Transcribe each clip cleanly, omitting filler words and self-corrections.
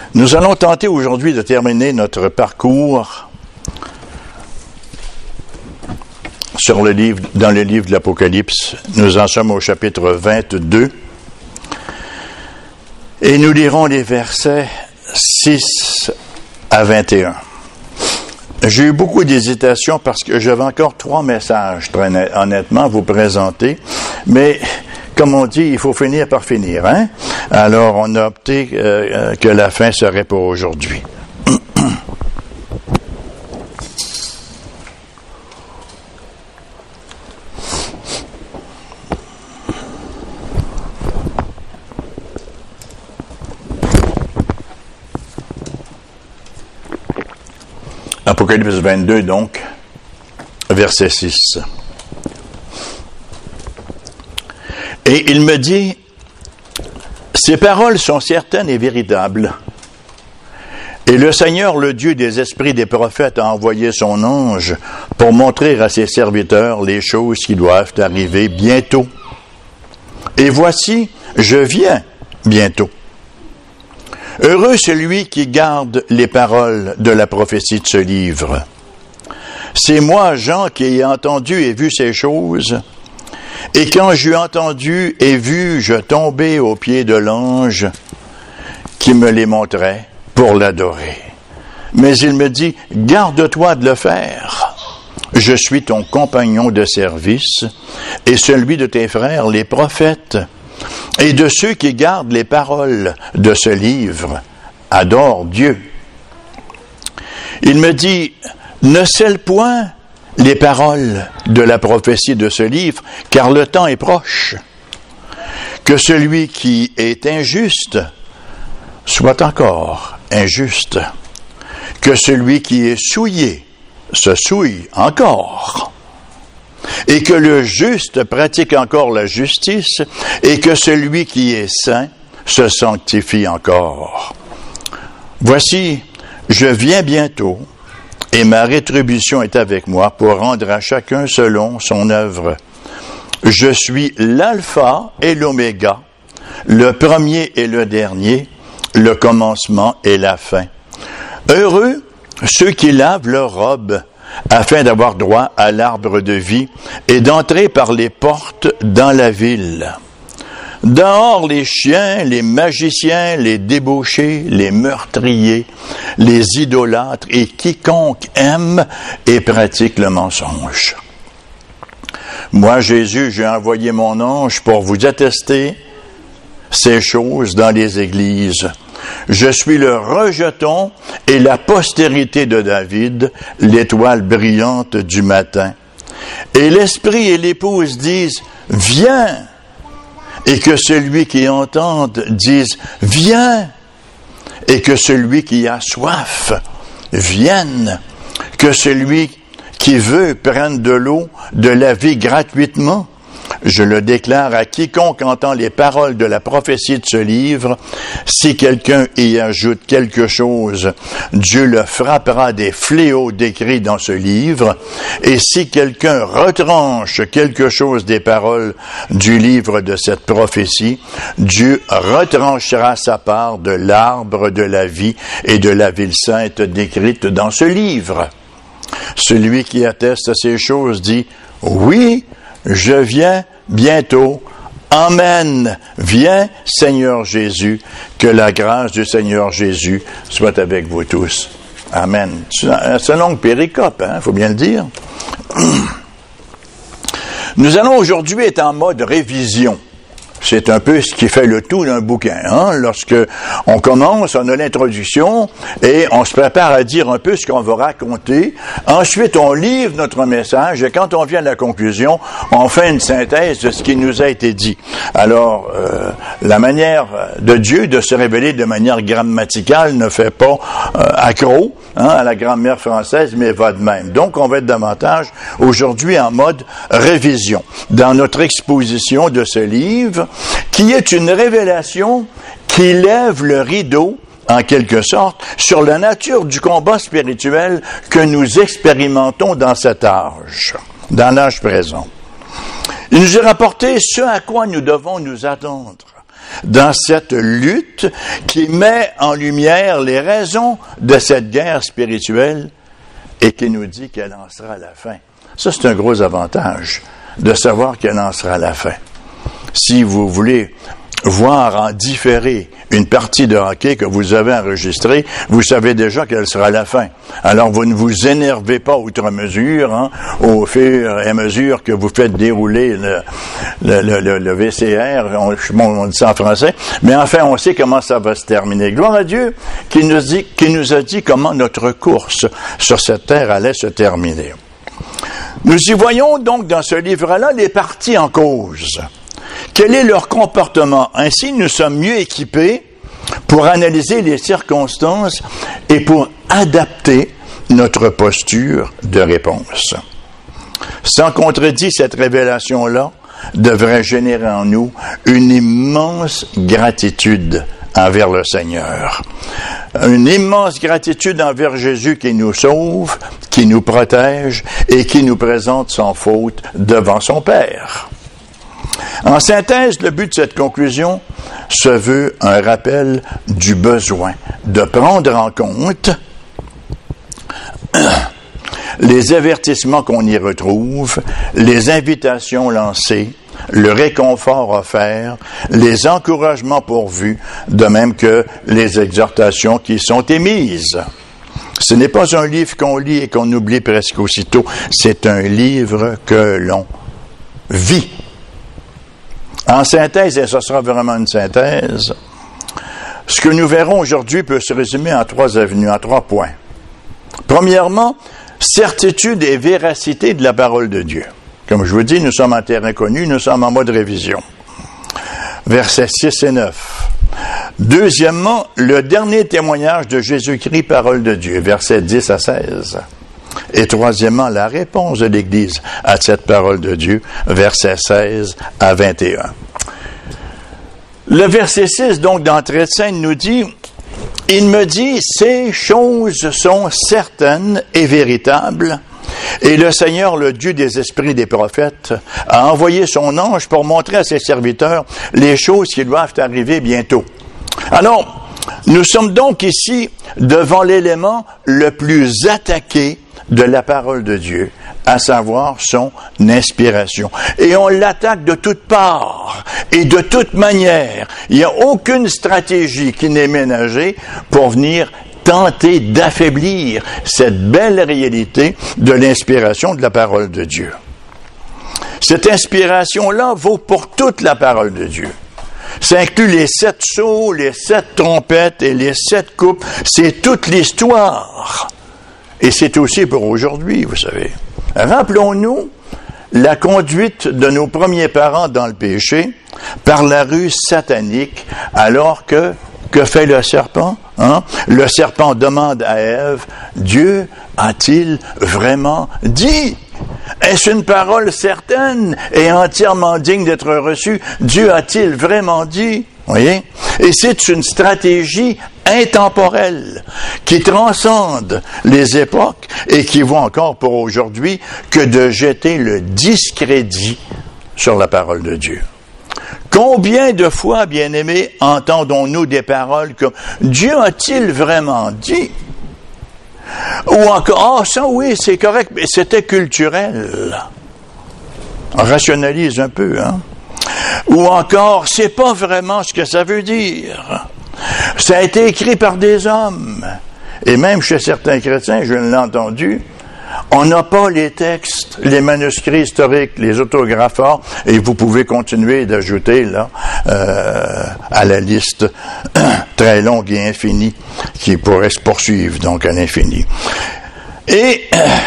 Nous allons tenter aujourd'hui de terminer notre parcours dans le livre de l'Apocalypse. Nous en sommes au chapitre 22 et nous lirons les versets 6 à 21. J'ai eu beaucoup d'hésitation parce que j'avais encore 3 messages, très honnêtement, à vous présenter, mais comme on dit, il faut finir par finir, hein? Alors, on a opté que la fin serait pour aujourd'hui. Apocalypse 22, donc, verset 6. Et il me dit, ces paroles sont certaines et véritables. Et le Seigneur, le Dieu des esprits des prophètes, a envoyé son ange pour montrer à ses serviteurs les choses qui doivent arriver bientôt. Et voici, je viens bientôt. Heureux celui qui garde les paroles de la prophétie de ce livre. C'est moi, Jean, qui ai entendu et vu ces choses. Et quand j'eus entendu et vu, je tombai aux pieds de l'ange qui me les montrait pour l'adorer. Mais il me dit, garde-toi de le faire. Je suis ton compagnon de service et celui de tes frères, les prophètes, et de ceux qui gardent les paroles de ce livre. Adore Dieu. Il me dit, ne scelle point les paroles de la prophétie de ce livre, car le temps est proche. Que celui qui est injuste soit encore injuste. Que celui qui est souillé se souille encore. Et que le juste pratique encore la justice, et que celui qui est saint se sanctifie encore. Voici, je viens bientôt, et ma rétribution est avec moi pour rendre à chacun selon son œuvre. Je suis l'alpha et l'oméga, le premier et le dernier, le commencement et la fin. Heureux ceux qui lavent leurs robes, afin d'avoir droit à l'arbre de vie et d'entrer par les portes dans la ville. Dehors les chiens, les magiciens, les débauchés, les meurtriers, les idolâtres et quiconque aime et pratique le mensonge. Moi, Jésus, j'ai envoyé mon ange pour vous attester ces choses dans les églises. Je suis le rejeton et la postérité de David, l'étoile brillante du matin. Et l'esprit et l'épouse disent, viens. Et que celui qui entende dise, viens. Et que celui qui a soif vienne. Que celui qui veut prenne de l'eau de la vie gratuitement. Je le déclare à quiconque entend les paroles de la prophétie de ce livre. Si quelqu'un y ajoute quelque chose, Dieu le frappera des fléaux décrits dans ce livre. Et si quelqu'un retranche quelque chose des paroles du livre de cette prophétie, Dieu retranchera sa part de l'arbre de la vie et de la ville sainte décrite dans ce livre. Celui qui atteste à ces choses dit, oui, je viens bientôt. Amen. Viens, Seigneur Jésus. Que la grâce du Seigneur Jésus soit avec vous tous. Amen. C'est une longue péricope, hein, faut bien le dire. Nous allons aujourd'hui être en mode révision. C'est un peu ce qui fait le tout d'un bouquin, hein? Lorsque on commence, on a l'introduction et on se prépare à dire un peu ce qu'on va raconter. Ensuite, on livre notre message et quand on vient à la conclusion, on fait une synthèse de ce qui nous a été dit. Alors, la manière de Dieu de se révéler de manière grammaticale ne fait pas accro, hein, à la grammaire française, mais va de même. Donc, on va être davantage aujourd'hui en mode révision. Dans notre exposition de ce livre, qui est une révélation qui lève le rideau, en quelque sorte, sur la nature du combat spirituel que nous expérimentons dans cet âge, dans l'âge présent. Il nous est rapporté ce à quoi nous devons nous attendre. dans cette lutte qui met en lumière les raisons de cette guerre spirituelle et qui nous dit qu'elle en sera à la fin. Ça, c'est un gros avantage de savoir qu'elle en sera à la fin. Si vous voulez voir en différé une partie de hockey que vous avez enregistrée, vous savez déjà qu'elle sera à la fin. Alors, vous ne vous énervez pas outre mesure, au fur et à mesure que vous faites dérouler le VCR, on dit ça en français, mais enfin, on sait comment ça va se terminer. Gloire à Dieu qui nous a dit comment notre course sur cette terre allait se terminer. Nous y voyons donc dans ce livre-là les parties en cause. Quel est leur comportement? Ainsi, nous sommes mieux équipés pour analyser les circonstances et pour adapter notre posture de réponse. Sans contredit, cette révélation-là devrait générer en nous une immense gratitude envers le Seigneur. Une immense gratitude envers Jésus qui nous sauve, qui nous protège et qui nous présente sans faute devant son Père. En synthèse, le but de cette conclusion se veut un rappel du besoin de prendre en compte les avertissements qu'on y retrouve, les invitations lancées, le réconfort offert, les encouragements pourvus, de même que les exhortations qui sont émises. Ce n'est pas un livre qu'on lit et qu'on oublie presque aussitôt, c'est un livre que l'on vit. En synthèse, et ce sera vraiment une synthèse, ce que nous verrons aujourd'hui peut se résumer en 3 avenues, en 3 points. Premièrement, certitude et véracité de la parole de Dieu. Comme je vous dis, nous sommes en terrain connu, nous sommes en mode révision. Versets 6 et 9. Deuxièmement, le dernier témoignage de Jésus-Christ, parole de Dieu, versets 10 à 16. Et troisièmement, la réponse de l'Église à cette parole de Dieu, versets 16 à 21. Le verset 6, donc, d'entrée de scène, nous dit « Il me dit, ces choses sont certaines et véritables, et le Seigneur, le Dieu des esprits des prophètes, a envoyé son ange pour montrer à ses serviteurs les choses qui doivent arriver bientôt. » Alors, nous sommes donc ici devant l'élément le plus attaqué de la parole de Dieu, à savoir son inspiration. Et on l'attaque de toutes parts et de toute manière. Il n'y a aucune stratégie qui n'est ménagée pour venir tenter d'affaiblir cette belle réalité de l'inspiration de la parole de Dieu. Cette inspiration-là vaut pour toute la parole de Dieu. Ça inclut les 7 sceaux, les 7 trompettes et les 7 coupes. C'est toute l'histoire. Et c'est aussi pour aujourd'hui, vous savez. Rappelons-nous la conduite de nos premiers parents dans le péché par la ruse satanique, alors que fait le serpent? Le serpent demande à Ève, Dieu a-t-il vraiment dit? Est-ce une parole certaine et entièrement digne d'être reçue? Dieu a-t-il vraiment dit? Voyez? Et c'est une stratégie intemporelle qui transcende les époques et qui vaut encore pour aujourd'hui que de jeter le discrédit sur la parole de Dieu. Combien de fois, bien-aimés, entendons-nous des paroles comme « Dieu a-t-il vraiment dit ?» Ou encore « Ah, ça oui, c'est correct, mais c'était culturel. » On rationalise un peu, Ou encore « C'est pas vraiment ce que ça veut dire. » Ça a été écrit par des hommes. Et même chez certains chrétiens, je l'ai entendu, on n'a pas les textes, les manuscrits historiques, les autographes, et vous pouvez continuer d'ajouter là à la liste très longue et infinie qui pourrait se poursuivre donc à l'infini. Et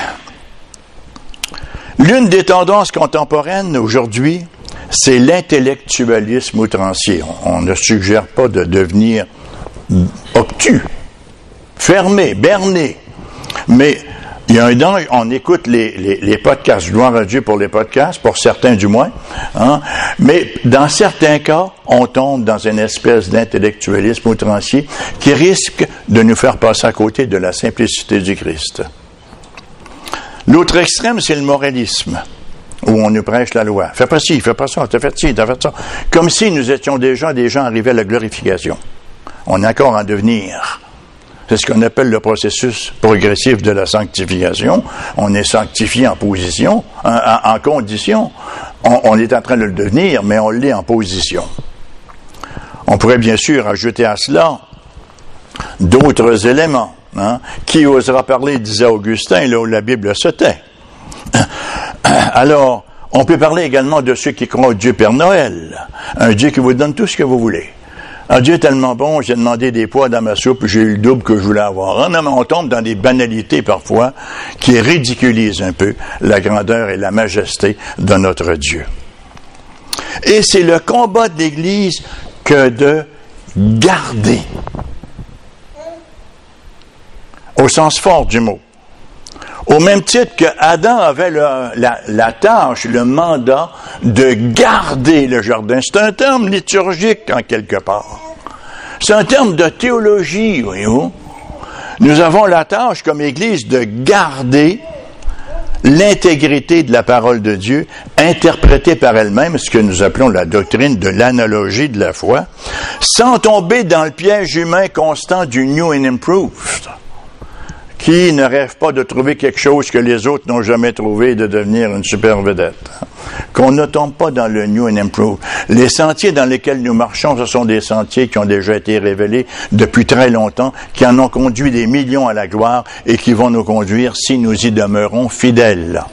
l'une des tendances contemporaines aujourd'hui, c'est l'intellectualisme outrancier. On ne suggère pas de devenir obtus, fermé, berné, mais il y a un danger, on écoute les podcasts, gloire à Dieu pour les podcasts, pour certains du moins, mais dans certains cas, on tombe dans une espèce d'intellectualisme outrancier qui risque de nous faire passer à côté de la simplicité du Christ. L'autre extrême, c'est le moralisme. où on nous prêche la loi. Fais pas ci, fais pas ça, t'as fait ci, t'as fait ça. Comme si nous étions déjà des gens arrivés à la glorification. On est encore en devenir. C'est ce qu'on appelle le processus progressif de la sanctification. On est sanctifié en position, en condition. On est en train de le devenir, mais on l'est en position. On pourrait bien sûr ajouter à cela d'autres éléments. Qui osera parler, disait Augustin, là où la Bible se tait. Alors, on peut parler également de ceux qui croient au Dieu Père Noël, un Dieu qui vous donne tout ce que vous voulez. Un Dieu tellement bon, j'ai demandé des pois dans ma soupe, j'ai eu le double que je voulais avoir. Non, mais on tombe dans des banalités parfois qui ridiculisent un peu la grandeur et la majesté de notre Dieu. Et c'est le combat de l'Église que de garder, au sens fort du mot. Au même titre que Adam avait la tâche, le mandat de garder le jardin. C'est un terme liturgique en quelque part. C'est un terme de théologie, voyez-vous. Nous avons la tâche comme Église de garder l'intégrité de la parole de Dieu, interprétée par elle-même, ce que nous appelons la doctrine de l'analogie de la foi, sans tomber dans le piège humain constant du new and improved. Qui ne rêve pas de trouver quelque chose que les autres n'ont jamais trouvé et de devenir une super vedette? Qu'on ne tombe pas dans le new and improved. Les sentiers dans lesquels nous marchons, ce sont des sentiers qui ont déjà été révélés depuis très longtemps, qui en ont conduit des millions à la gloire et qui vont nous conduire si nous y demeurons fidèles.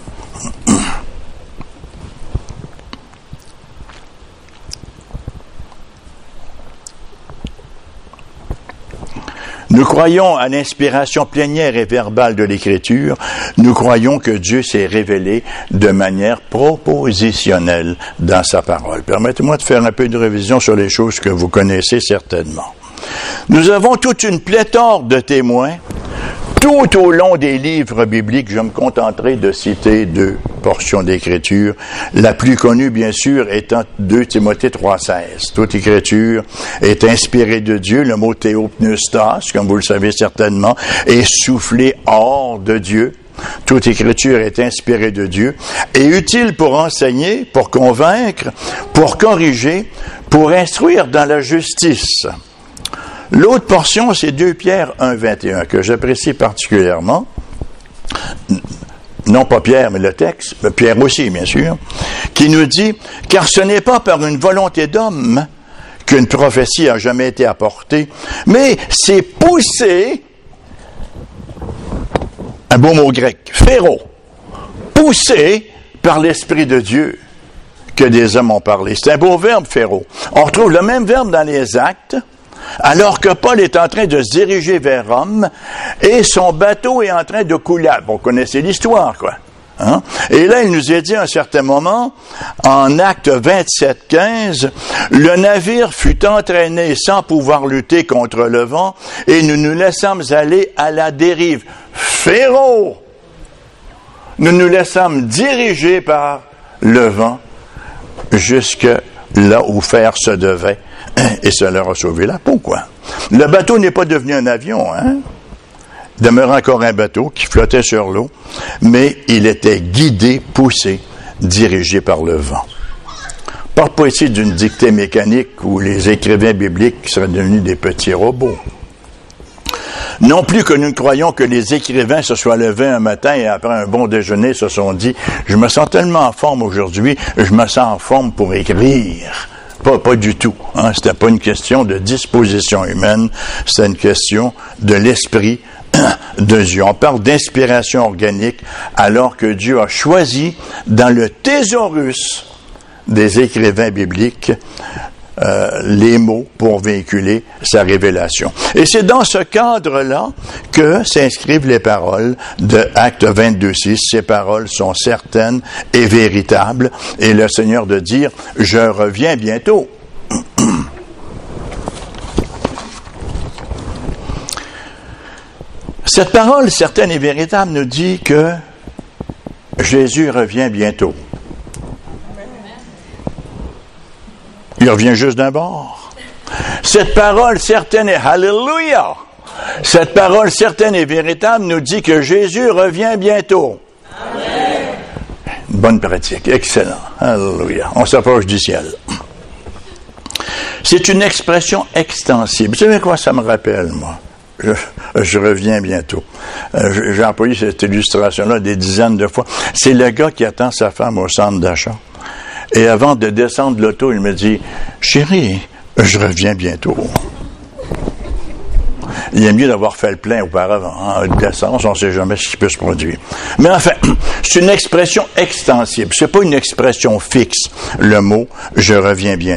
Nous croyons à l'inspiration plénière et verbale de l'Écriture. Nous croyons que Dieu s'est révélé de manière propositionnelle dans sa parole. Permettez-moi de faire un peu de révision sur les choses que vous connaissez certainement. Nous avons toute une pléthore de témoins. Tout au long des livres bibliques, je me contenterai de citer 2 portions d'Écriture. La plus connue, bien sûr, étant 2 Timothée 3,16. Toute Écriture est inspirée de Dieu. Le mot théopneustos, comme vous le savez certainement, est soufflé hors de Dieu. Toute Écriture est inspirée de Dieu et utile pour enseigner, pour convaincre, pour corriger, pour instruire dans la justice. L'autre portion, c'est 2 Pierre 1,21, que j'apprécie particulièrement. Non pas Pierre, mais le texte, Pierre aussi, bien sûr, qui nous dit « Car ce n'est pas par une volonté d'homme qu'une prophétie a jamais été apportée, mais c'est poussé, un beau mot grec, phéro, poussé par l'Esprit de Dieu que des hommes ont parlé. » C'est un beau verbe, phéro. On retrouve le même verbe dans les Actes, alors que Paul est en train de se diriger vers Rome et son bateau est en train de couler. Vous connaissez l'histoire, quoi. Hein? Et là, il nous est dit à un certain moment, en Acte 27-15, le navire fut entraîné sans pouvoir lutter contre le vent et nous nous laissâmes aller à la dérive. Phéro! Nous nous laissâmes diriger par le vent jusque là où faire se devait. Et ça leur a sauvé la peau, quoi. Le bateau n'est pas devenu un avion, hein? Il demeurait encore un bateau qui flottait sur l'eau, mais il était guidé, poussé, dirigé par le vent. On ne parle pas ici d'une dictée mécanique où les écrivains bibliques seraient devenus des petits robots. Non plus que nous croyons que les écrivains se soient levés un matin et après un bon déjeuner se sont dit « Je me sens tellement en forme aujourd'hui, je me sens en forme pour écrire ». Pas du tout. Hein? C'était pas une question de disposition humaine, c'était une question de l'esprit de Dieu. On parle d'inspiration organique alors que Dieu a choisi dans le thésaurus des écrivains bibliques les mots pour véhiculer sa révélation. Et c'est dans ce cadre-là que s'inscrivent les paroles de Acte 22:6. Ces paroles sont certaines et véritables, et le Seigneur de dire « Je reviens bientôt ». Cette parole certaine et véritable nous dit que Jésus revient bientôt. Il revient juste d'un bord. Cette parole certaine et Alléluia! Cette parole certaine et véritable nous dit que Jésus revient bientôt. Amen. Bonne pratique. Excellent. Alléluia. On s'approche du ciel. C'est une expression extensible. Vous savez quoi ça me rappelle, moi? Je reviens bientôt. J'ai employé cette illustration-là des dizaines de fois. C'est le gars qui attend sa femme au centre d'achat. Et avant de descendre de l'auto, il me dit, « Chérie, je reviens bientôt. » Il est mieux d'avoir fait le plein auparavant. D'essence, on ne sait jamais ce qui peut se produire. Mais enfin, c'est une expression extensible. C'est pas une expression fixe, le mot « je reviens bientôt ».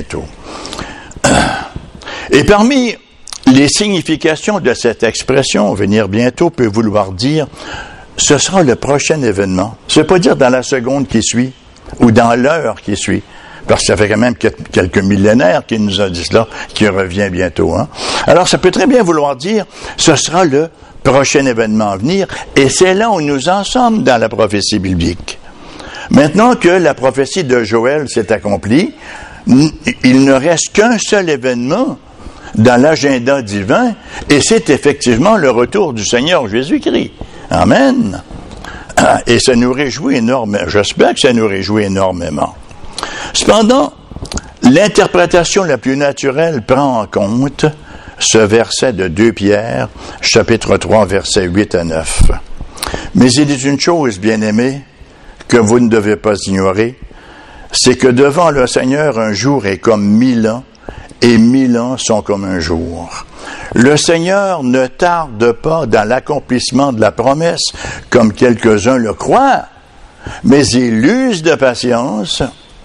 Et parmi les significations de cette expression « venir bientôt » peut vouloir dire « ce sera le prochain événement ». Ça ne veut pas dire dans la seconde qui suit ou dans l'heure qui suit. Parce que ça fait quand même quelques millénaires qu'il nous a dit cela, qui revient bientôt. Hein? Alors, ça peut très bien vouloir dire, ce sera le prochain événement à venir, et c'est là où nous en sommes dans la prophétie biblique. Maintenant que la prophétie de Joël s'est accomplie, il ne reste qu'un seul événement dans l'agenda divin, et c'est effectivement le retour du Seigneur Jésus-Christ. Amen. Et ça nous réjouit énormément. J'espère que ça nous réjouit énormément. Cependant, l'interprétation la plus naturelle prend en compte ce verset de 2 Pierre, chapitre 3, versets 8 à 9. Mais il est une chose, bien-aimés, que vous ne devez pas ignorer, c'est que devant le Seigneur, un jour est comme 1000 ans, et 1000 ans sont comme un jour. Le Seigneur ne tarde pas dans l'accomplissement de la promesse, comme quelques-uns le croient, mais il use de patience,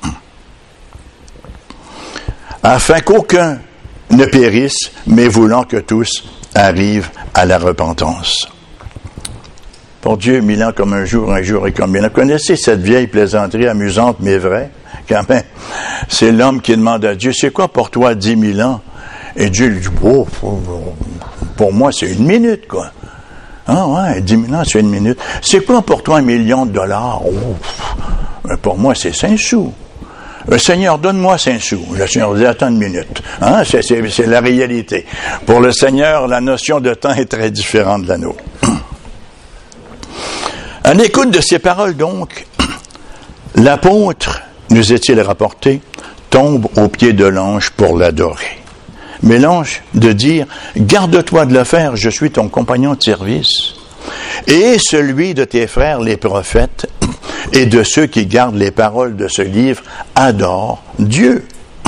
afin qu'aucun ne périsse, mais voulant que tous arrivent à la repentance. Pour Dieu, 1000 ans comme un jour est comme 1000 ans. Vous connaissez cette vieille plaisanterie amusante, mais vraie, quand même. C'est l'homme qui demande à Dieu, c'est quoi pour toi 10 000 ans? Et Dieu lui dit, oh, pour moi, c'est 1 minute, quoi. Ah ouais, 10 000 ans, c'est 1 minute. C'est quoi pour toi $1 million? Oh, pour moi, c'est 5 sous. Seigneur, donne-moi 5 sous. Le Seigneur dit, attends 1 minute. Hein? C'est la réalité. Pour le Seigneur, la notion de temps est très différente de la nôtre. En écoute de ces paroles, donc, l'apôtre, nous est-il rapporté, tombe aux pieds de l'ange pour l'adorer. Mais l'ange de dire, garde-toi de le faire, je suis ton compagnon de service, et celui de tes frères les prophètes, et de ceux qui gardent les paroles de ce livre, adore Dieu.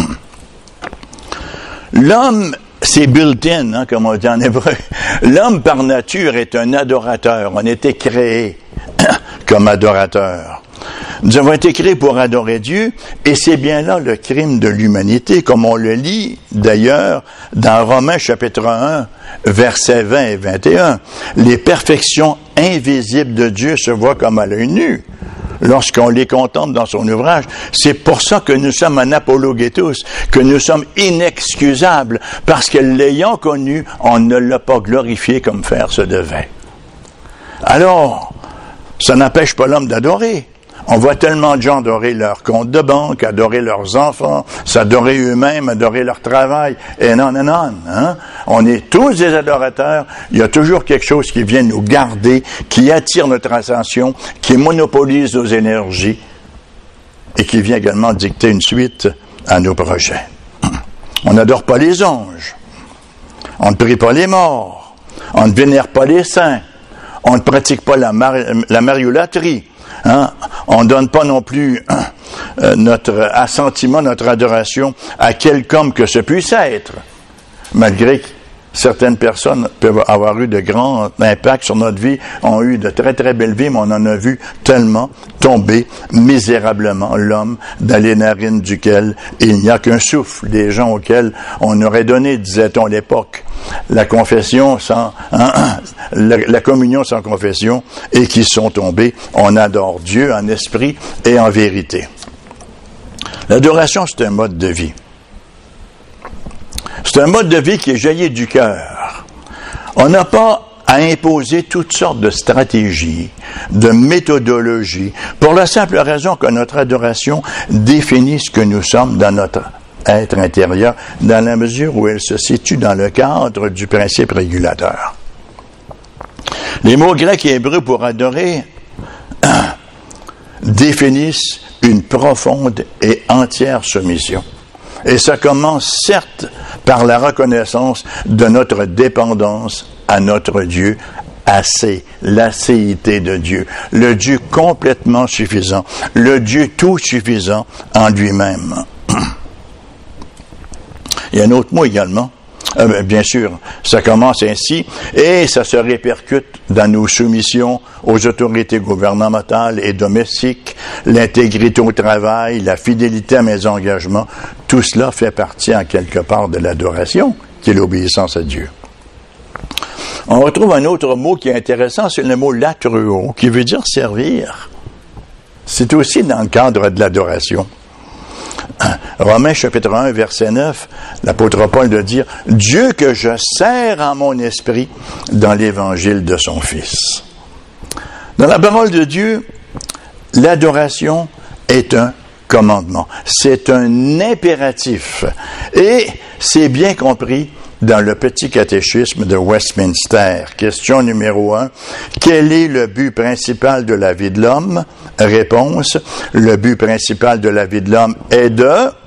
L'homme, c'est built-in, hein, comme on dit en hébreu. L'homme par nature est un adorateur. On a été créé comme adorateur. Nous avons été créés pour adorer Dieu, et c'est bien là le crime de l'humanité, comme on le lit d'ailleurs dans Romains chapitre 1, versets 20 et 21. Les perfections invisibles de Dieu se voient comme à l'œil nu lorsqu'on les contemple dans son ouvrage. C'est pour ça que nous sommes en apologétos, que nous sommes inexcusables, parce que l'ayant connu, on ne l'a pas glorifié comme faire se devait. Alors, ça n'empêche pas l'homme d'adorer. On voit tellement de gens adorer leur compte de banque, adorer leurs enfants, s'adorer eux-mêmes, adorer leur travail, et non. Hein? On est tous des adorateurs. Il y a toujours quelque chose qui vient nous garder, qui attire notre attention, qui monopolise nos énergies, et qui vient également dicter une suite à nos projets. On n'adore pas les anges. On ne prie pas les morts. On ne vénère pas les saints. On ne pratique pas la mariolâtrie. Hein? On ne donne pas non plus notre assentiment, notre adoration à quelque homme que ce puisse être, malgré que certaines personnes peuvent avoir eu de grands impacts sur notre vie, ont eu de très très belles vies, mais on en a vu tellement tomber misérablement l'homme dans les narines duquel il n'y a qu'un souffle, des gens auxquels on aurait donné, disait-on à l'époque, la confession sans, la communion sans confession, et qui sont tombés. On adore Dieu en esprit et en vérité. L'adoration, c'est un mode de vie. C'est un mode de vie qui est jailli du cœur. On n'a pas à imposer toutes sortes de stratégies, de méthodologies, pour la simple raison que notre adoration définit ce que nous sommes dans notre être intérieur, dans la mesure où elle se situe dans le cadre du principe régulateur. Les mots grecs et hébreux pour adorer définissent une profonde et entière soumission. Et ça commence certes par la reconnaissance de notre dépendance à notre Dieu, l'acéité de Dieu, le Dieu complètement suffisant, le Dieu tout suffisant en lui-même. Il y a un autre mot également. Bien sûr, ça commence ainsi et ça se répercute dans nos soumissions aux autorités gouvernementales et domestiques, l'intégrité au travail, la fidélité à mes engagements. Tout cela fait partie en quelque part de l'adoration, qui est l'obéissance à Dieu. On retrouve un autre mot qui est intéressant, c'est le mot latruo, qui veut dire servir. C'est aussi dans le cadre de l'adoration. Romains chapitre 1, verset 9, l'apôtre Paul doit dire « Dieu que je sers en mon esprit dans l'évangile de son Fils ». Dans la parole de Dieu, l'adoration est un commandement. C'est un impératif. Et c'est bien compris dans le petit catéchisme de Westminster. Question numéro 1. Quel est le but principal de la vie de l'homme? Réponse. Le but principal de la vie de l'homme est de...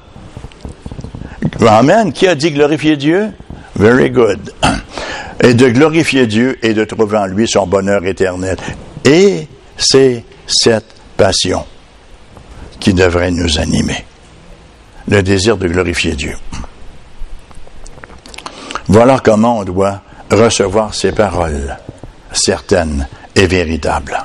Amen. Qui a dit glorifier Dieu? Very good. Et de glorifier Dieu et de trouver en lui son bonheur éternel. Et c'est cette passion qui devrait nous animer. Le désir de glorifier Dieu. Voilà comment on doit recevoir ces paroles, certaines et véritables.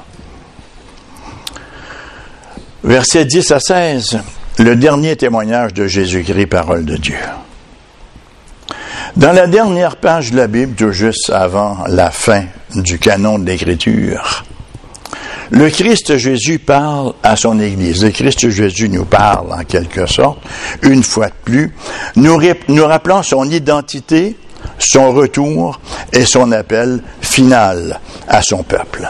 Versets 10 à 16, le dernier témoignage de Jésus-Christ, parole de Dieu. Dans la dernière page de la Bible, tout juste avant la fin du canon de l'Écriture, le Christ Jésus parle à son Église. Le Christ Jésus nous parle, en quelque sorte, une fois de plus, nous rappelant son identité, son retour et son appel final à son peuple.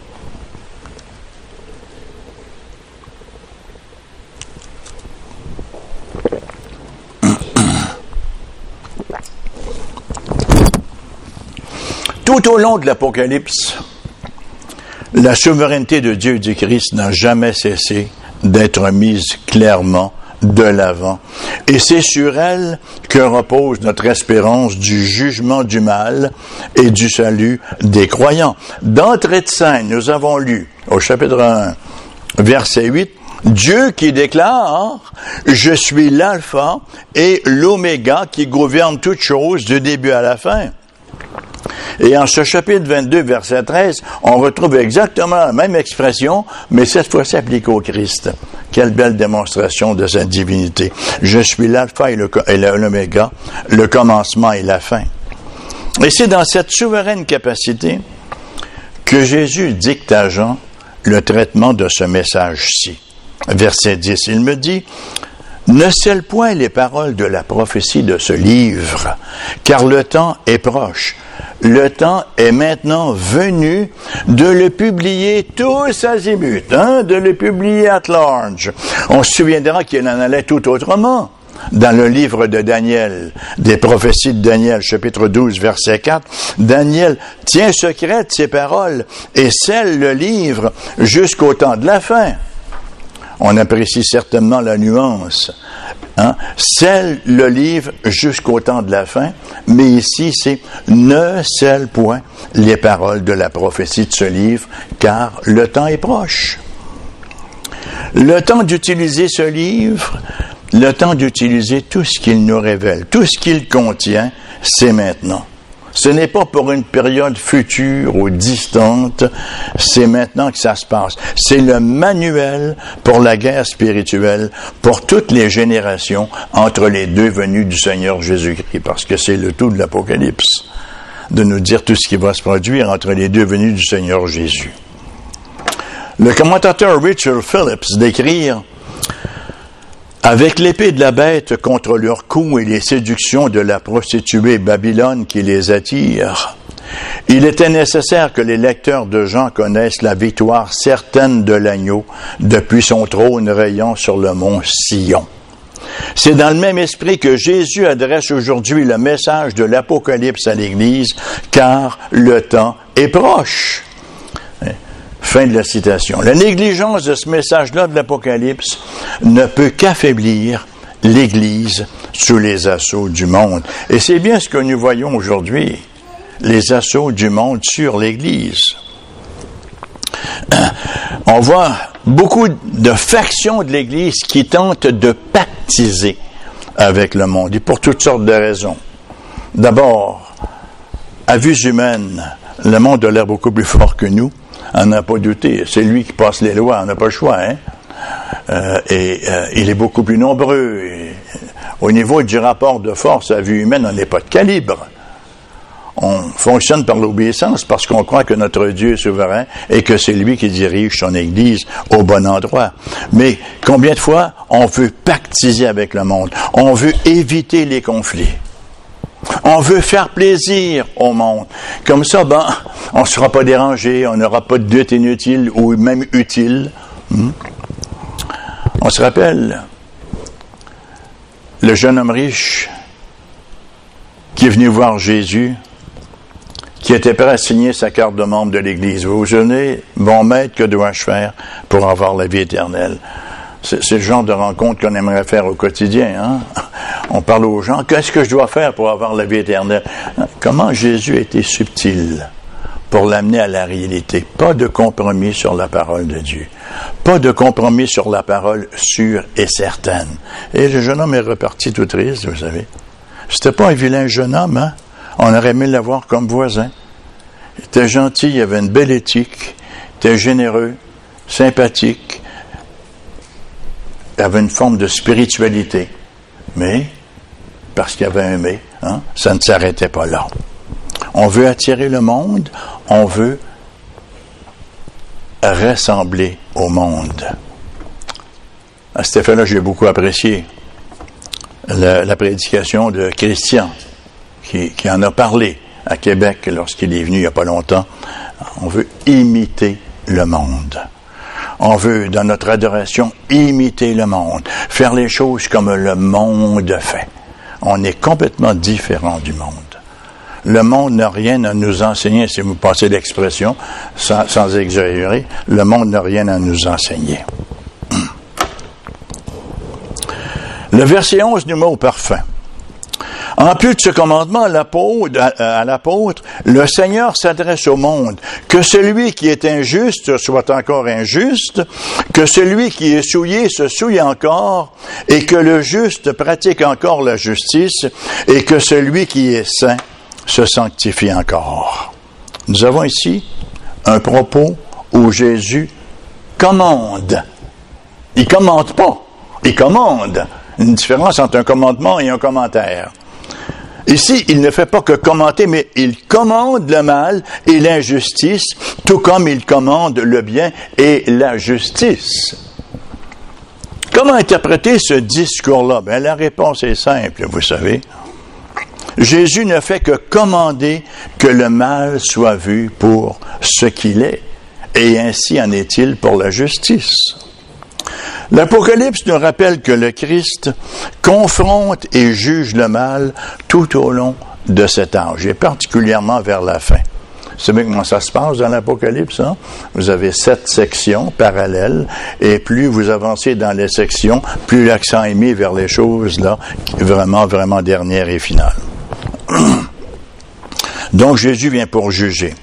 Tout au long de l'Apocalypse, la souveraineté de Dieu et du Christ n'a jamais cessé d'être mise clairement de l'avant. Et c'est sur elle que repose notre espérance du jugement du mal et du salut des croyants. D'entrée de scène, nous avons lu au chapitre 1, verset 8, Dieu qui déclare « Je suis l'alpha et l'oméga qui gouverne toutes choses du début à la fin ». Et en ce chapitre 22, verset 13, on retrouve exactement la même expression, mais cette fois-ci appliquée au Christ. Quelle belle démonstration de sa divinité. Je suis l'alpha et l'oméga, le commencement et la fin. Et c'est dans cette souveraine capacité que Jésus dicte à Jean le traitement de ce message-ci. Verset 10, il me dit « Ne scelle point les paroles de la prophétie de ce livre, car le temps est proche. Le temps est maintenant venu de le publier tous azimuts, de le publier at large. » On se souviendra qu'il en allait tout autrement. Dans le livre de Daniel, des prophéties de Daniel, chapitre 12, verset 4, Daniel tient secrète ces paroles et scelle le livre jusqu'au temps de la fin. On apprécie certainement la nuance. Scelle le livre jusqu'au temps de la fin, mais ici c'est « ne scelle point les paroles de la prophétie de ce livre, car le temps est proche ». Le temps d'utiliser ce livre, le temps d'utiliser tout ce qu'il nous révèle, tout ce qu'il contient, c'est maintenant. Ce n'est pas pour une période future ou distante, c'est maintenant que ça se passe. C'est le manuel pour la guerre spirituelle, pour toutes les générations entre les deux venues du Seigneur Jésus-Christ, parce que c'est le tout de l'Apocalypse, de nous dire tout ce qui va se produire entre les deux venues du Seigneur Jésus. Le commentateur Richard Phillips décrit avec l'épée de la bête contre leur cou et les séductions de la prostituée Babylone qui les attire, il était nécessaire que les lecteurs de Jean connaissent la victoire certaine de l'agneau depuis son trône rayant sur le mont Sion. C'est dans le même esprit que Jésus adresse aujourd'hui le message de l'Apocalypse à l'Église, car le temps est proche. Fin de la citation. La négligence de ce message-là de l'Apocalypse ne peut qu'affaiblir l'Église sous les assauts du monde. Et c'est bien ce que nous voyons aujourd'hui, les assauts du monde sur l'Église. On voit beaucoup de factions de l'Église qui tentent de pactiser avec le monde, et pour toutes sortes de raisons. D'abord, à vue humaine, le monde a l'air beaucoup plus fort que nous. On n'a pas douté. C'est lui qui passe les lois, on n'a pas le choix, hein? Il est beaucoup plus nombreux. Et, au niveau du rapport de force à vue humaine, on n'est pas de calibre. On fonctionne par l'obéissance parce qu'on croit que notre Dieu est souverain et que c'est lui qui dirige son Église au bon endroit. Mais combien de fois on veut pactiser avec le monde? On veut éviter les conflits. On veut faire plaisir au monde. Comme ça, on ne sera pas dérangé, on n'aura pas de doute inutile ou même utile. On se rappelle le jeune homme riche qui est venu voir Jésus, qui était prêt à signer sa carte de membre de l'Église. Vous vous souvenez, bon maître, que dois-je faire pour avoir la vie éternelle? C'est le genre de rencontre qu'on aimerait faire au quotidien. Hein? On parle aux gens, qu'est-ce que je dois faire pour avoir la vie éternelle? Comment Jésus a été subtil pour l'amener à la réalité. Pas de compromis sur la parole de Dieu. Pas de compromis sur la parole sûre et certaine. Et le jeune homme est reparti tout triste, vous savez. C'était pas un vilain jeune homme, hein? On aurait aimé l'avoir comme voisin. Il était gentil, il avait une belle éthique, il était généreux, sympathique, il avait une forme de spiritualité. Mais, parce qu'il y avait un mais, hein, ça ne s'arrêtait pas là. On veut attirer le monde, on veut ressembler au monde. À cet effet-là, j'ai beaucoup apprécié la prédication de Christian, qui en a parlé à Québec lorsqu'il est venu il n'y a pas longtemps. On veut imiter le monde. On veut, dans notre adoration, imiter le monde, faire les choses comme le monde fait. On est complètement différent du monde. Le monde n'a rien à nous enseigner, si vous passez l'expression, sans exagérer, le monde n'a rien à nous enseigner. Le verset 11 nous met au parfum. En plus de ce commandement à l'apôtre, le Seigneur s'adresse au monde. Que celui qui est injuste soit encore injuste, que celui qui est souillé se souille encore, et que le juste pratique encore la justice, et que celui qui est saint se sanctifie encore. Nous avons ici un propos où Jésus commande. Il commande pas, il commande. Une différence entre un commandement et un commentaire. Ici, il ne fait pas que commenter, mais il commande le mal et l'injustice, tout comme il commande le bien et la justice. Comment interpréter ce discours-là? La réponse est simple, vous savez. Jésus ne fait que commander que le mal soit vu pour ce qu'il est, et ainsi en est-il pour la justice. L'Apocalypse nous rappelle que le Christ confronte et juge le mal tout au long de cet âge, et particulièrement vers la fin. Vous savez comment ça se passe dans l'Apocalypse, hein? Vous avez 7 sections parallèles, et plus vous avancez dans les sections, plus l'accent est mis vers les choses là, vraiment, vraiment dernières et finales. Donc Jésus vient pour juger.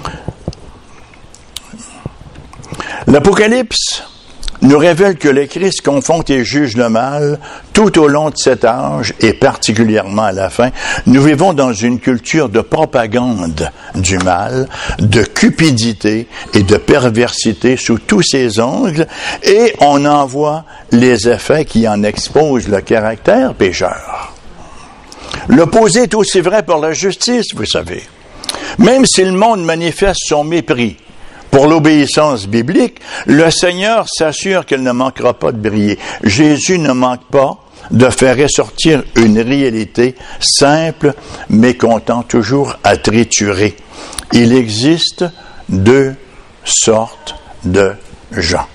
L'Apocalypse nous révèle que le Christ confronte et juge le mal tout au long de cet âge et particulièrement à la fin. Nous vivons dans une culture de propagande du mal, de cupidité et de perversité sous tous ses angles, et on en voit les effets qui en exposent le caractère pécheur. L'opposé est aussi vrai pour la justice, vous savez. Même si le monde manifeste son mépris pour l'obéissance biblique, le Seigneur s'assure qu'elle ne manquera pas de briller. Jésus ne manque pas de faire ressortir une réalité simple, mais qu'on tend toujours à triturer. Il existe 2 sortes de gens.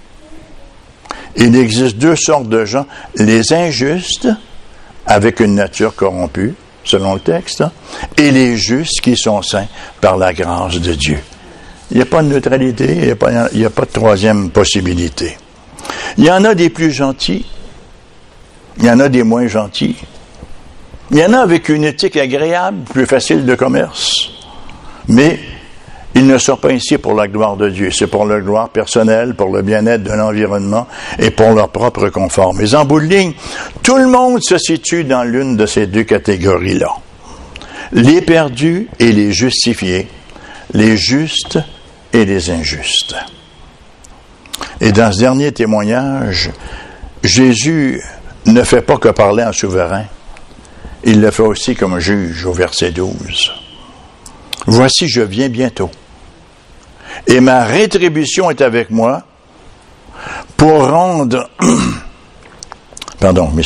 Il existe 2 sortes de gens, les injustes, avec une nature corrompue, selon le texte, et les justes qui sont saints par la grâce de Dieu. Il n'y a pas de neutralité, il n'y a pas de troisième possibilité. Il y en a des plus gentils, il y en a des moins gentils. Il y en a avec une éthique agréable, plus facile de commerce. Mais ils ne sont pas ici pour la gloire de Dieu. C'est pour leur gloire personnelle, pour le bien-être de l'environnement et pour leur propre confort. Mais en bout de ligne, tout le monde se situe dans l'une de ces deux catégories-là. Les perdus et les justifiés, les justes et les injustes. Et dans ce dernier témoignage, Jésus ne fait pas que parler en souverain. Il le fait aussi comme juge au verset 12. « Voici, je viens bientôt. Et ma rétribution est avec moi pour rendre... » Pardon, mais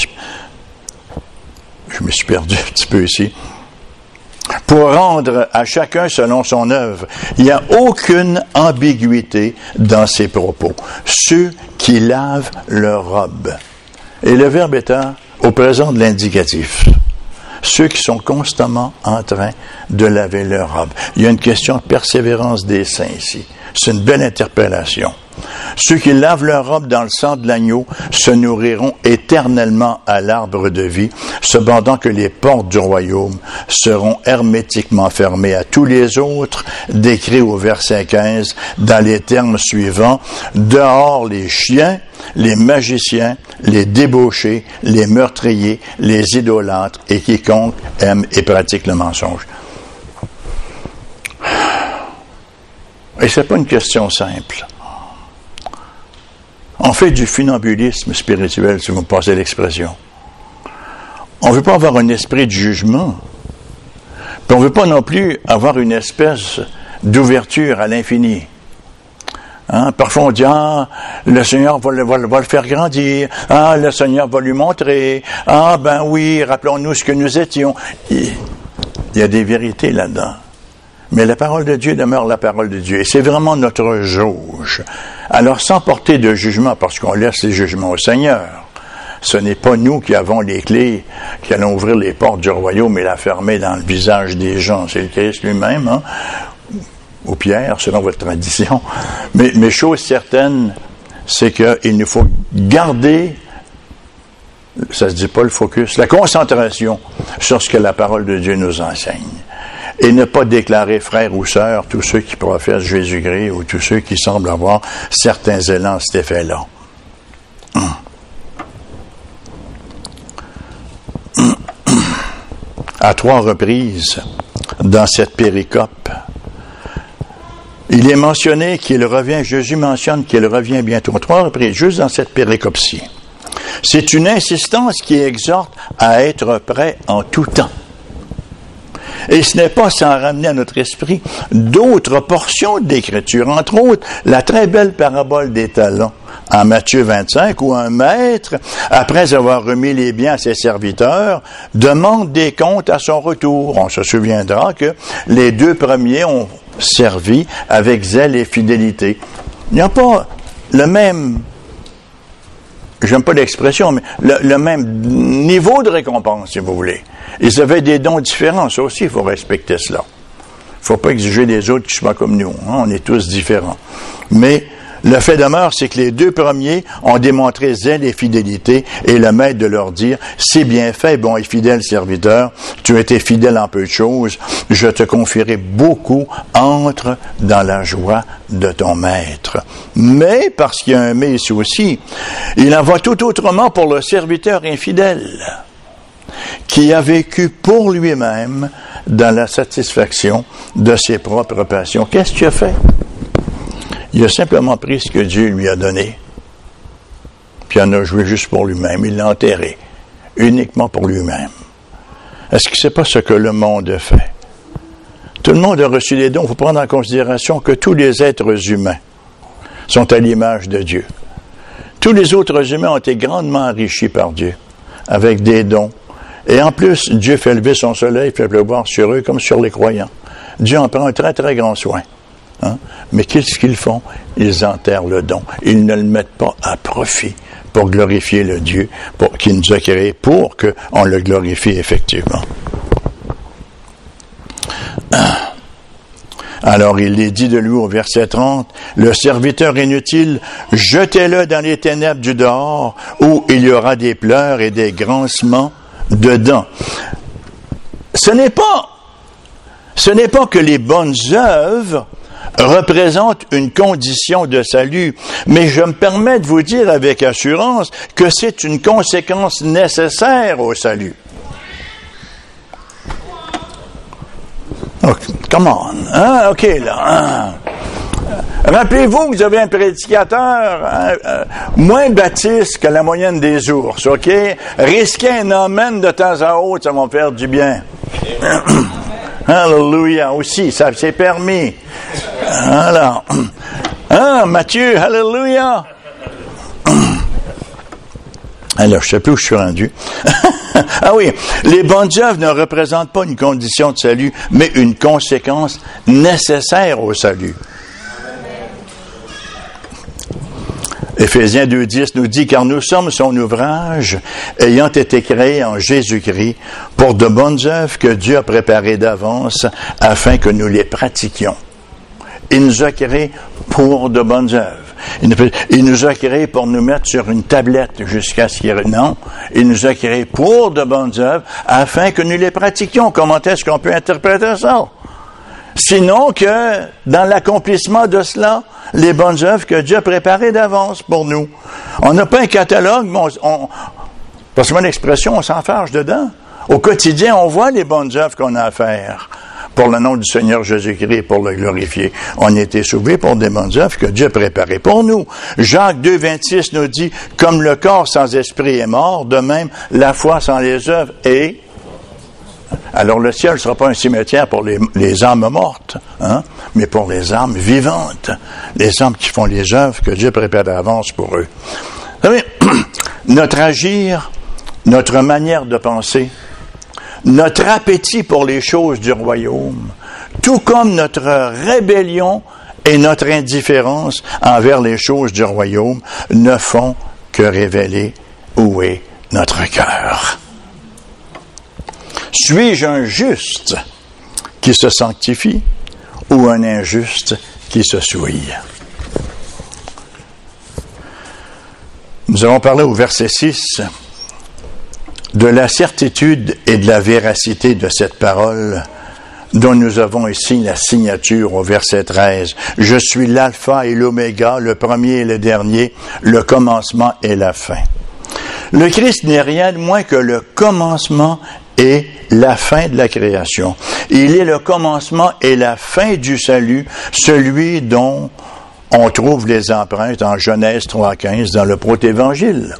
je me suis perdu un petit peu ici. « Pour rendre à chacun selon son œuvre. » Il n'y a aucune ambiguïté dans ces propos. Ceux qui lavent leur robe. Et le verbe étant au présent de l'indicatif. Ceux qui sont constamment en train de laver leur robe. Il y a une question de persévérance des saints ici. C'est une belle interpellation. Ceux qui lavent leur robe dans le sang de l'agneau se nourriront éternellement à l'arbre de vie, cependant que les portes du royaume seront hermétiquement fermées à tous les autres, décrits au verset 15, dans les termes suivants, dehors les chiens, les magiciens, les débauchés, les meurtriers, les idolâtres et quiconque aime et pratique le mensonge. Et c'est pas une question simple. On fait du funambulisme spirituel, si vous me passez l'expression. On ne veut pas avoir un esprit de jugement, puis on ne veut pas non plus avoir une espèce d'ouverture à l'infini. Hein? Parfois on dit, le Seigneur va le faire grandir, le Seigneur va lui montrer, ben oui, rappelons-nous ce que nous étions. Il y a des vérités là-dedans. Mais la parole de Dieu demeure la parole de Dieu. Et c'est vraiment notre jauge. Alors, sans porter de jugement, parce qu'on laisse les jugements au Seigneur, ce n'est pas nous qui avons les clés, qui allons ouvrir les portes du royaume et la fermer dans le visage des gens. C'est le Christ lui-même, ou Pierre, selon votre tradition. Mais chose certaine, c'est qu'il nous faut garder, ça se dit pas le focus, la concentration sur ce que la parole de Dieu nous enseigne. Et ne pas déclarer frères ou sœurs tous ceux qui professent Jésus-Christ ou tous ceux qui semblent avoir certains élans à cet effet-là. À 3 reprises, dans cette péricope, il est mentionné qu'il revient, Jésus mentionne qu'il revient bientôt. 3 reprises, juste dans cette péricope-ci. C'est une insistance qui exhorte à être prêt en tout temps. Et ce n'est pas sans ramener à notre esprit d'autres portions d'Écriture, entre autres la très belle parabole des talents en Matthieu 25, où un maître, après avoir remis les biens à ses serviteurs, demande des comptes à son retour. On se souviendra que les 2 premiers ont servi avec zèle et fidélité. Il n'y a pas le même, j'aime pas l'expression, mais le même niveau de récompense, si vous voulez. Ils avaient des dons différents, ça aussi, il faut respecter cela. Il ne faut pas exiger des autres qui soient comme nous, on est tous différents. Mais le fait demeure, c'est que les 2 premiers ont démontré zèle et fidélité, et le maître de leur dire, c'est bien fait, bon et fidèle serviteur, tu as été fidèle en peu de choses, je te confierai beaucoup, entre dans la joie de ton maître. Mais, parce qu'il y a un mais ici aussi, il en va tout autrement pour le serviteur infidèle, qui a vécu pour lui-même dans la satisfaction de ses propres passions. Qu'est-ce qu'il a fait? Il a simplement pris ce que Dieu lui a donné, puis il en a joué juste pour lui-même. Il l'a enterré, uniquement pour lui-même. Est-ce que c'est pas ce que le monde fait? Tout le monde a reçu des dons. Il faut prendre en considération que tous les êtres humains sont à l'image de Dieu. Tous les autres humains ont été grandement enrichis par Dieu, avec des dons. Et en plus, Dieu fait lever son soleil, fait pleuvoir sur eux comme sur les croyants. Dieu en prend un très, très grand soin. Mais qu'est-ce qu'ils font? Ils enterrent le don. Ils ne le mettent pas à profit pour glorifier le Dieu qui nous a créés pour qu'on le glorifie effectivement. Alors il est dit de lui au verset 30, « Le serviteur inutile, jetez-le dans les ténèbres du dehors, où il y aura des pleurs et des grincements de dents. » Ce n'est pas que les bonnes œuvres représentent une condition de salut, mais je me permets de vous dire avec assurance que c'est une conséquence nécessaire au salut. Okay, come on, hein? OK, là. Hein? Rappelez-vous que vous avez un prédicateur moins baptiste que la moyenne des ours, OK? Risquez un amen de temps à autre, ça va me faire du bien. Hallelujah, aussi, ça c'est permis. Alors, Matthieu, hallelujah. Alors, je ne sais plus où je suis rendu. Ah oui, les bonnes œuvres ne représentent pas une condition de salut, mais une conséquence nécessaire au salut. Éphésiens 2.10 nous dit « Car nous sommes son ouvrage, ayant été créés en Jésus-Christ, pour de bonnes œuvres que Dieu a préparées d'avance, afin que nous les pratiquions. » Il nous a créés pour de bonnes œuvres. Il nous a créés pour nous mettre sur une tablette jusqu'à ce qu'il y ait... Non, il nous a créés pour de bonnes œuvres, afin que nous les pratiquions. Comment est-ce qu'on peut interpréter ça? Sinon que, dans l'accomplissement de cela, les bonnes œuvres que Dieu a préparées d'avance pour nous. On n'a pas un catalogue, mais parce que mon expression, on s'enfarge dedans. Au quotidien, on voit les bonnes œuvres qu'on a à faire pour le nom du Seigneur Jésus-Christ et pour le glorifier. On a été sauvés pour des bonnes œuvres que Dieu a préparées pour nous. Jacques 2.26 nous dit, « Comme le corps sans esprit est mort, de même, la foi sans les œuvres est... » Alors le ciel ne sera pas un cimetière pour les âmes mortes, hein, mais pour les âmes vivantes, les âmes qui font les œuvres que Dieu prépare d'avance pour eux. Vous savez, notre agir, notre manière de penser, notre appétit pour les choses du royaume, tout comme notre rébellion et notre indifférence envers les choses du royaume, ne font que révéler où est notre cœur. Suis-je un juste qui se sanctifie ou un injuste qui se souille? Nous allons parler au verset 6 de la certitude et de la véracité de cette parole dont nous avons ici la signature au verset 13. « Je suis l'alpha et l'oméga, le premier et le dernier, le commencement et la fin. » Le Christ n'est rien de moins que le commencement et la fin de la création. Il est le commencement et la fin du salut, celui dont on trouve les empreintes en Genèse 3.15 dans le protévangile.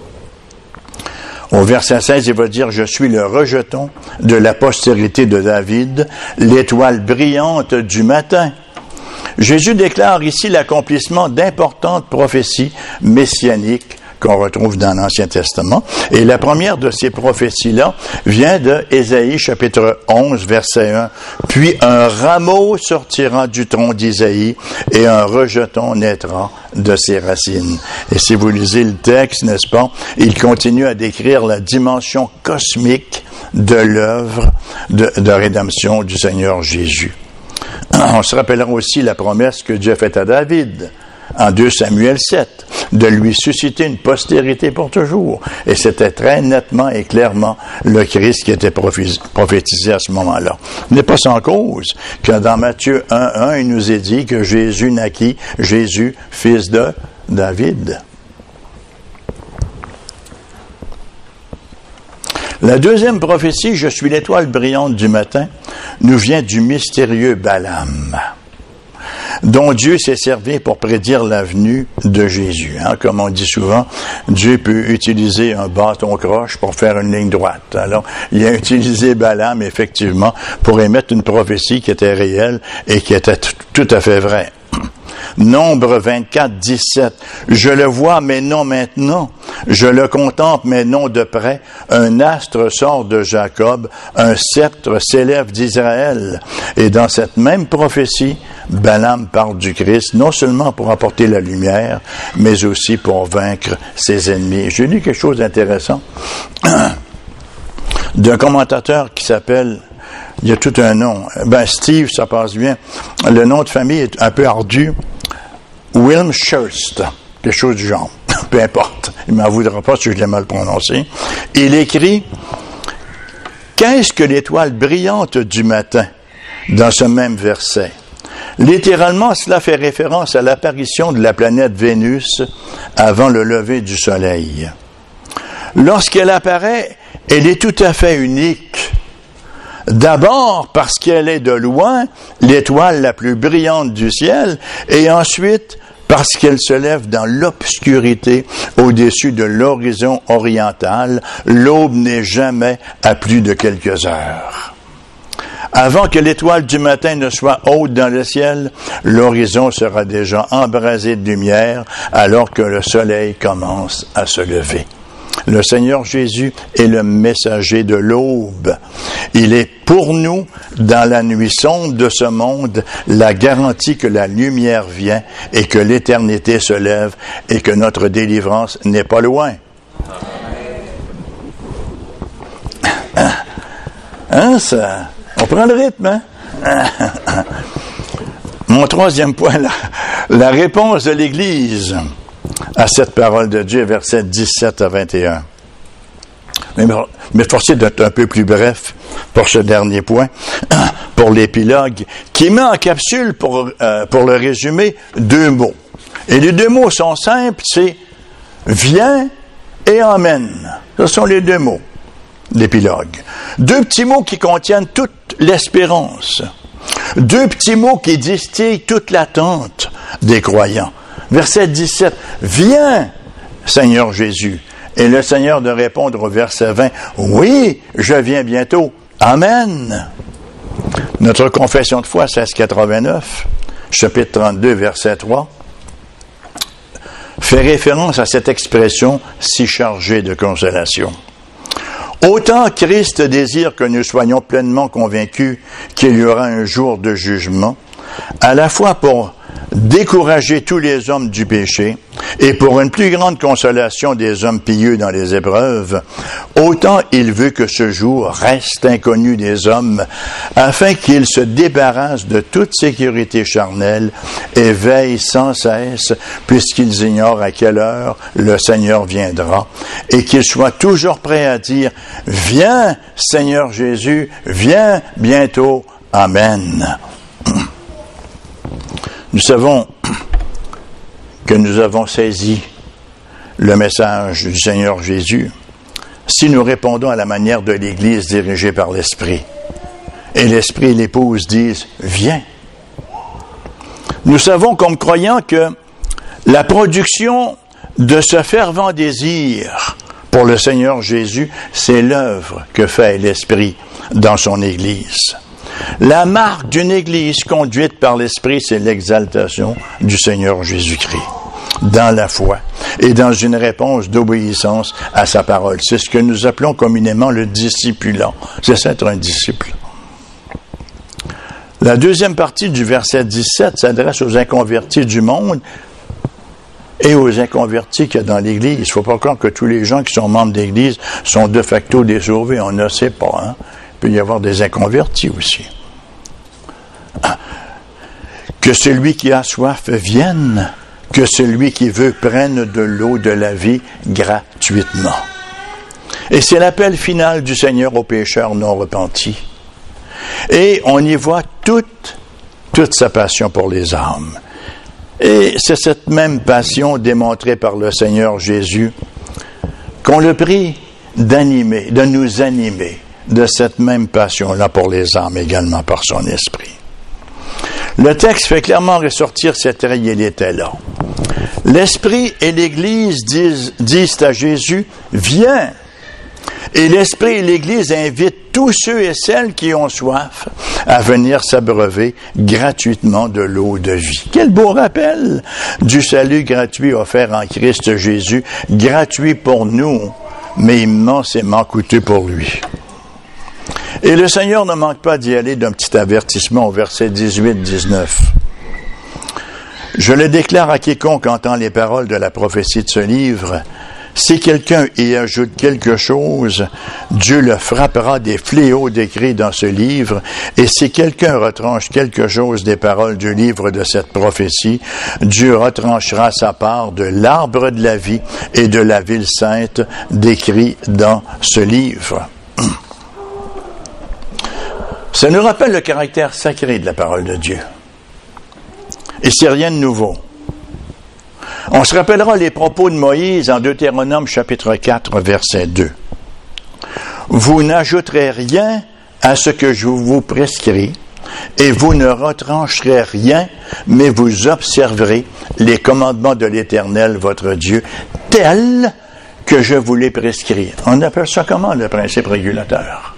Au verset 16, il va dire « Je suis le rejeton de la postérité de David, l'étoile brillante du matin. » Jésus déclare ici l'accomplissement d'importantes prophéties messianiques qu'on retrouve dans l'Ancien Testament. Et la première de ces prophéties-là vient de Ésaïe, chapitre 11, verset 1. « Puis un rameau sortira du tronc d'Isaïe, et un rejeton naîtra de ses racines. » Et si vous lisez le texte, n'est-ce pas, il continue à décrire la dimension cosmique de l'œuvre de rédemption du Seigneur Jésus. On se rappellera aussi la promesse que Dieu a faite à David, en 2 Samuel 7, de lui susciter une postérité pour toujours. Et c'était très nettement et clairement le Christ qui était prophétisé à ce moment-là. Il n'est pas sans cause que dans Matthieu 1.1, il nous est dit que Jésus naquit, Jésus, fils de David. La deuxième prophétie, « Je suis l'étoile brillante du matin », nous vient du mystérieux Balaam, dont Dieu s'est servi pour prédire la venue de Jésus. Hein? Comme on dit souvent, Dieu peut utiliser un bâton croche pour faire une ligne droite. Alors, il a utilisé Balaam, effectivement, pour émettre une prophétie qui était réelle et qui était tout à fait vraie. Nombre 24, 17. « Je le vois, mais non maintenant. Je le contemple, mais non de près. Un astre sort de Jacob, un sceptre s'élève d'Israël. » Et dans cette même prophétie, Balaam parle du Christ, non seulement pour apporter la lumière, mais aussi pour vaincre ses ennemis. J'ai lu quelque chose d'intéressant d'un commentateur qui s'appelle Il y a tout un nom. Steve, ça passe bien. Le nom de famille est un peu ardu. Wilmshurst, quelque chose du genre. Peu importe. Il ne m'en voudra pas si je l'ai mal prononcé. Il écrit « Qu'est-ce que l'étoile brillante du matin ?» dans ce même verset. Littéralement, cela fait référence à l'apparition de la planète Vénus avant le lever du soleil. Lorsqu'elle apparaît, elle est tout à fait unique. D'abord parce qu'elle est de loin l'étoile la plus brillante du ciel, et ensuite parce qu'elle se lève dans l'obscurité au-dessus de l'horizon oriental. L'aube n'est jamais à plus de quelques heures. Avant que l'étoile du matin ne soit haute dans le ciel, l'horizon sera déjà embrasé de lumière alors que le soleil commence à se lever. Le Seigneur Jésus est le messager de l'aube. Il est pour nous, dans la nuit sombre de ce monde, la garantie que la lumière vient et que l'éternité se lève et que notre délivrance n'est pas loin. On prend le rythme, hein? Mon troisième point, la réponse de l'Église à cette parole de Dieu, versets 17 à 21. Mais forcé d'être un peu plus bref pour ce dernier point, pour l'épilogue, qui met en capsule, pour le résumer, 2 mots. Et les 2 mots sont simples, c'est « viens » et « emmène ». Ce sont les 2 mots, l'épilogue. 2 petits mots qui contiennent toute l'espérance. 2 petits mots qui distillent toute l'attente des croyants. Verset 17, « Viens, Seigneur Jésus ». Et le Seigneur de répondre au verset 20, « Oui, je viens bientôt. Amen. » Notre confession de foi, 1689, chapitre 32, verset 3, fait référence à cette expression si chargée de consolation. Autant Christ désire que nous soyons pleinement convaincus qu'il y aura un jour de jugement, à la fois pour décourager tous les hommes du péché et pour une plus grande consolation des hommes pieux dans les épreuves, autant il veut que ce jour reste inconnu des hommes afin qu'ils se débarrassent de toute sécurité charnelle et veillent sans cesse puisqu'ils ignorent à quelle heure le Seigneur viendra et qu'ils soient toujours prêts à dire « Viens, Seigneur Jésus, viens bientôt. Amen. » Nous savons que nous avons saisi le message du Seigneur Jésus si nous répondons à la manière de l'Église dirigée par l'Esprit. Et l'Esprit et l'épouse disent « Viens ». Nous savons comme croyants que la production de ce fervent désir pour le Seigneur Jésus, c'est l'œuvre que fait l'Esprit dans son Église. La marque d'une Église conduite par l'Esprit, c'est l'exaltation du Seigneur Jésus-Christ dans la foi et dans une réponse d'obéissance à sa parole. C'est ce que nous appelons communément le discipulant. C'est ça être un disciple. La deuxième partie du verset 17 s'adresse aux inconvertis du monde et aux inconvertis qu'il y a dans l'Église. Il ne faut pas croire que tous les gens qui sont membres d'l'Église sont de facto des sauvés. On ne sait pas, hein? Il peut y avoir des inconvertis aussi. Que celui qui a soif vienne, que celui qui veut prenne de l'eau de la vie gratuitement. Et c'est l'appel final du Seigneur aux pécheurs non repentis. Et on y voit toute sa passion pour les âmes. Et c'est cette même passion démontrée par le Seigneur Jésus qu'on le prie d'animer, de nous animer de cette même passion-là pour les âmes également par son esprit. Le texte fait clairement ressortir cette réalité là. L'Esprit et l'Église disent à Jésus, « Viens ». Et l'Esprit et l'Église invitent tous ceux et celles qui ont soif à venir s'abreuver gratuitement de l'eau de vie. Quel beau rappel du salut gratuit offert en Christ Jésus, gratuit pour nous, mais immensément coûteux pour lui. Et le Seigneur ne manque pas d'y aller d'un petit avertissement au verset 18-19. « Je le déclare à quiconque entend les paroles de la prophétie de ce livre, Si quelqu'un y ajoute quelque chose, Dieu le frappera des fléaux décrits dans ce livre, et si quelqu'un retranche quelque chose des paroles du livre de cette prophétie, Dieu retranchera sa part de l'arbre de la vie et de la ville sainte décrits dans ce livre. Ça nous rappelle le caractère sacré de la parole de Dieu. Et c'est rien de nouveau. On se rappellera les propos de Moïse en Deutéronome chapitre 4, verset 2. Vous n'ajouterez rien à ce que je vous prescris, et vous ne retrancherez rien, mais vous observerez les commandements de l'Éternel, votre Dieu, tels que je vous les prescris. On appelle ça comment, le principe régulateur?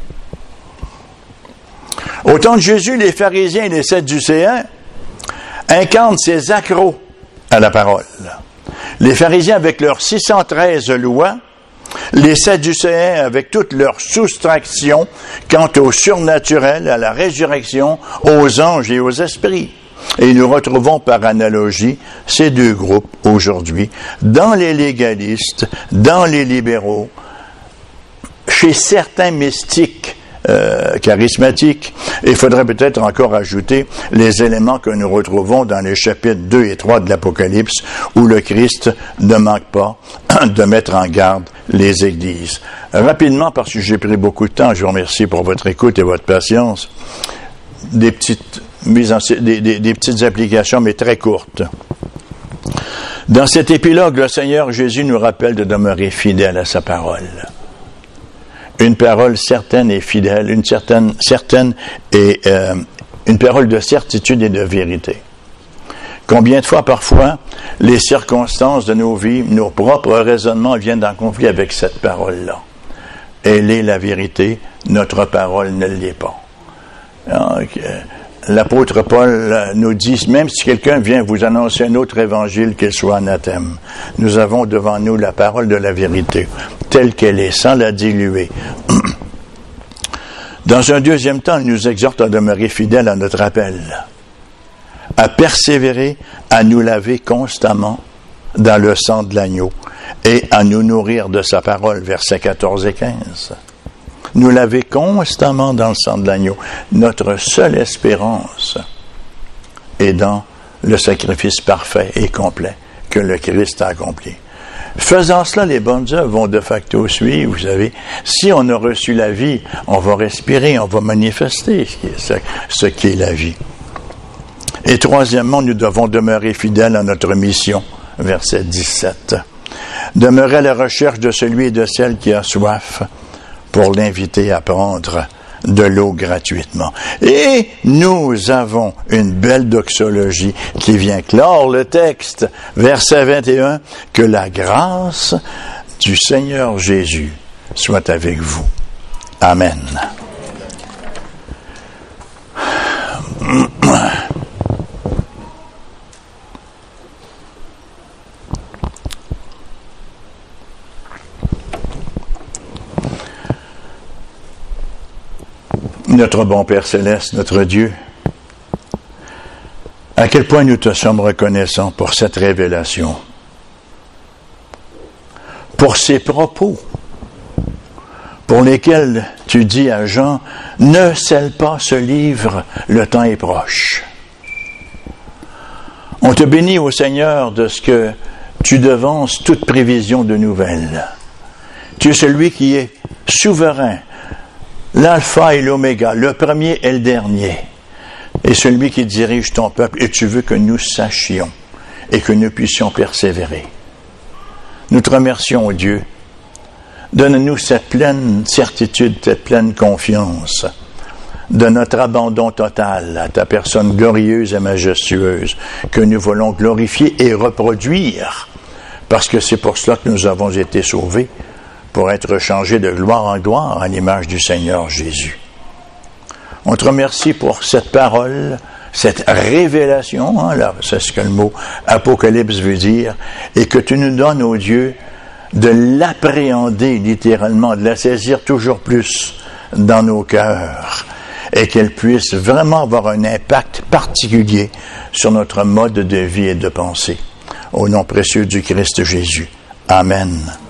Au temps de Jésus, les pharisiens et les sadducéens incarnent ces accros à la parole. Les pharisiens avec leurs 613 lois, les sadducéens avec toutes leurs soustractions quant au surnaturel, à la résurrection, aux anges et aux esprits. Et nous retrouvons par analogie ces deux groupes aujourd'hui dans les légalistes, dans les libéraux, chez certains mystiques charismatique. Il faudrait peut-être encore ajouter les éléments que nous retrouvons dans les chapitres 2 et 3 de l'Apocalypse, où le Christ ne manque pas de mettre en garde les églises. Rapidement, parce que j'ai pris beaucoup de temps, je vous remercie pour votre écoute et votre patience, des petites applications, mais très courtes. Dans cet épilogue, le Seigneur Jésus nous rappelle de demeurer fidèle à sa parole. Une parole certaine et fidèle, une parole de certitude et de vérité. Combien de fois, parfois, les circonstances de nos vies, nos propres raisonnements viennent en conflit avec cette parole-là. Elle est la vérité, notre parole ne l'est pas. Donc, l'apôtre Paul nous dit, même si quelqu'un vient vous annoncer un autre évangile, qu'il soit anathème, nous avons devant nous la parole de la vérité, telle qu'elle est, sans la diluer. Dans un deuxième temps, il nous exhorte à demeurer fidèles à notre appel, à persévérer, à nous laver constamment dans le sang de l'agneau et à nous nourrir de sa parole, versets 14 et 15. Nous laver constamment dans le sang de l'agneau. Notre seule espérance est dans le sacrifice parfait et complet que le Christ a accompli. Faisant cela, les bonnes œuvres vont de facto suivre, vous savez. Si on a reçu la vie, on va respirer, on va manifester ce qu'est la vie. Et troisièmement, nous devons demeurer fidèles à notre mission, verset 17. Demeurer à la recherche de celui et de celle qui a soif, pour l'inviter à prendre de l'eau gratuitement. Et nous avons une belle doxologie qui vient clore le texte, verset 21, que la grâce du Seigneur Jésus soit avec vous. Amen. Notre bon Père Céleste, notre Dieu, à quel point nous te sommes reconnaissants pour cette révélation, pour ces propos pour lesquels tu dis à Jean, ne scelle pas ce livre, le temps est proche. On te bénit, ô Seigneur, de ce que tu devances toute prévision de nouvelles. Tu es celui qui est souverain, l'alpha et l'oméga, le premier et le dernier, et celui qui dirige ton peuple, et tu veux que nous sachions et que nous puissions persévérer. Nous te remercions, ô Dieu. Donne-nous cette pleine certitude, cette pleine confiance de notre abandon total à ta personne glorieuse et majestueuse que nous voulons glorifier et reproduire, parce que c'est pour cela que nous avons été sauvés, pour être changés de gloire en gloire à l'image du Seigneur Jésus. On te remercie pour cette parole, cette révélation, là, c'est ce que le mot Apocalypse veut dire, et que tu nous donnes, ô Dieu, de l'appréhender littéralement, de la saisir toujours plus dans nos cœurs, et qu'elle puisse vraiment avoir un impact particulier sur notre mode de vie et de pensée. Au nom précieux du Christ Jésus. Amen.